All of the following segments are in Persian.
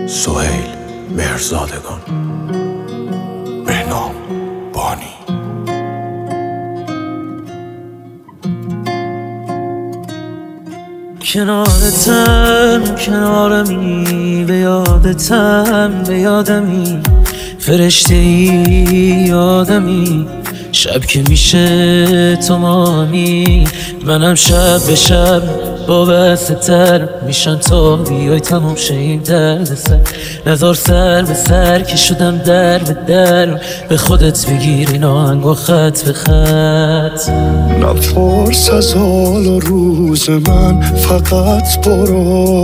سهیل مهرزادگان. بهنام بانی. کنارتم کنارمی، به یادتم به یادمی، فرشته ای آدمی، شب که میشه تو مامی، منم شب به شب وابسته تر میشن تا بیای تمام شیم درد سر. نزار سر به سر که شدم در به در، به خودت بگیر این آهنگ و خط به خط. نپرس از حال و روز من، فقط برو،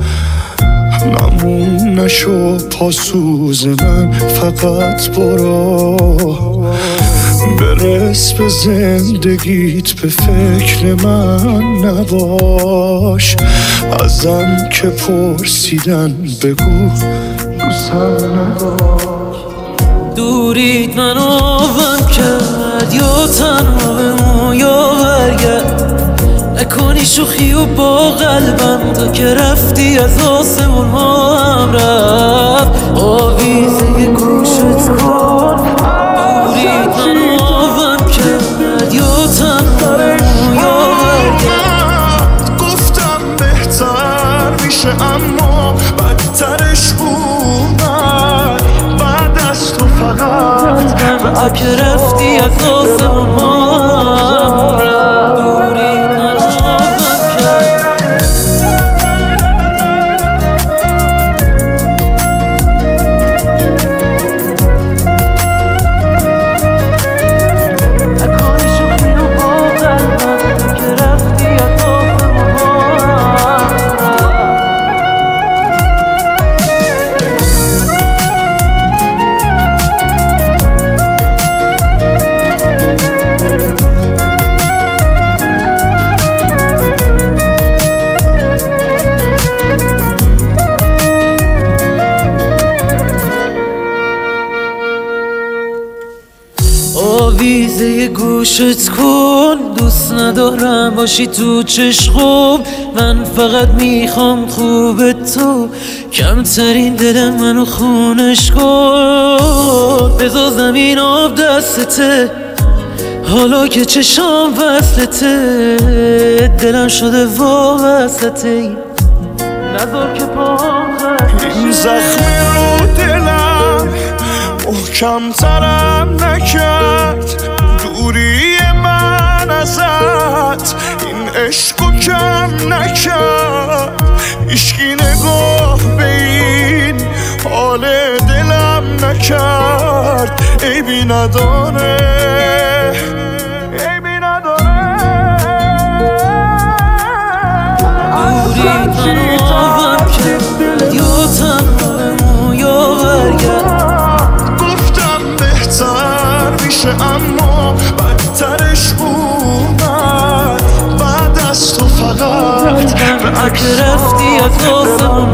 نمون نشو پاسوز من، فقط برو. برس به زندگیت، به فکر من نباش، ازم که پرسیدن بگو دوستم نداشت. دوریت منو ون کرد، یا تنها بمون یا برگرد، نکنی شوخی و با قلبم، تو که رفتی از آسمون ها هم رفت آویزه گوشت کن. دوریت منو ون کرد، یا تنها بمون یا برگرد، گفتم بهتر میشه اما بدترش اومد، بعد از تو فقط تو که رفتی از آسمون ها هم رفت. دوریت منو ون کرد. نکنی شوخی و با قلبم، تو که رفتی از آسمون ها هم رفت. آویزه گوشت کن، دوست ندارم باشی تو چشم، من فقط میخوام خوب تو، کمترین دل منو خونش کن. بذار زمین آب دستته، حالا که چشام وصلته، دلم شده وابسته، نذار که پام این زخمی رو دلم محکم ترم نکرد، دوری من ازت این عشقو کم نکرد، هیچکی نگاه به این حال دلم نکرد، عیبی نداره عیبی نداره. دوریت منو ون کرد، یا تنها بمون یا برگرد، گفتم بهتر میشه اما بدترش اومد، بعد از تو فقط به تو که رفتی از آسمون